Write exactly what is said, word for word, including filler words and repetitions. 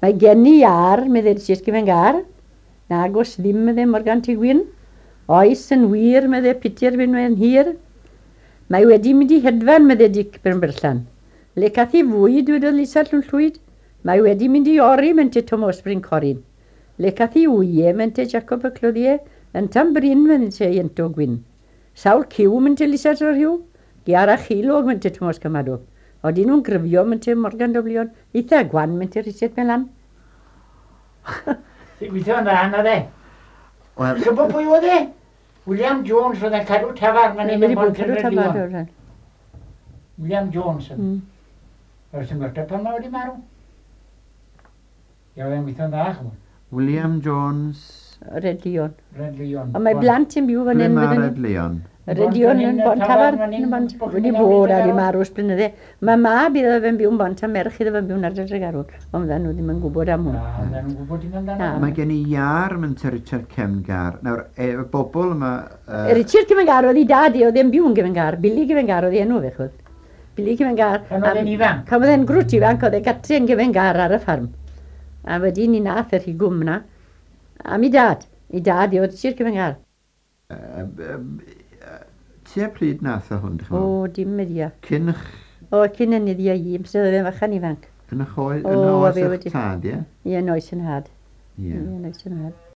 Mae gen i ar, meddwl sy'n gyfen gar. Nag os ddim meddwl Morgan Ty Gwyn. Oes yn wir meddwl Peter Wyn yn hir. Mae wedi mynd i hedfan meddwl Dic Brynbyrllan. Le cath i fwyd wedodd Lisa Llwn Llwyd. Mae wedi mynd i ori mente Thomas Bryn Corin. Le cath i wyau mente Jacob y Cloddiau. Yn tam bryn mente Iento Gwyn. Sawl ciw mente Lisa Llwn Rhyw. Giara chilog mente Thomas Camadog. Oedden nhw'n gryfio mente Morgan Doblion. Eitha gwan mente Rhysed Melan. Ti'n gweithio yn rhan o dde? Chybo pwy oedd e? William Jones oedd yn cadw tafar. Mae wedi bod cadw tafar o'r rhan. William Jones. Oes yn gwrta pan mae wedi marw? Ia, oedd e'n gweithio yn dda, chymod. William Jones. Red Leon. Red Leon. Ond mae blant yn byw fan hyn. Ble mae Red Leon? Red Leon yn bon tafar. Wedi bod ar i marw sblynydde. Mae ma bydd oedd yn byw yn bon tam merch iddo fe'n byw yn ardal Tregarwr. Ond dda nhw ddim yn gwybod am hwn. Na, dda nhw'n gwybod dim amdano. Mae gen i iar mynte Richard Cefngar. Nawr, y bobl yma... Richard Cefngar oedd i dad i, oedd e'n byw yn Cefngar. Billy Cefngar oedd i enw fe chwyd. Billy Cefngar. Pan oedd e'n ifanc? Pan oedd e'n grwt ifanc, oedd e gatre yn Cefngar ar y ffarm. A wedi ni nath yr higwm na. A mi dad. I dad i oedd Richard Cefngar. Tua pryd nath o hwn, O, dim meddia. Cyn ych... O, cyn yn iddi o i, ymsyd oedd e'n fachan ifanc. Yn ych oes, O, yn a oes fe eich wedi- tad, ie? Ie, noes yn had. Ie. Ie, noes yn had.